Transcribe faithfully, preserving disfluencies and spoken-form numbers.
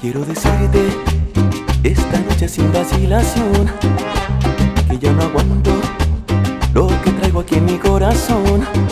Quiero decirte esta noche sin vacilación que ya no aguanto lo que traigo aquí en mi corazón.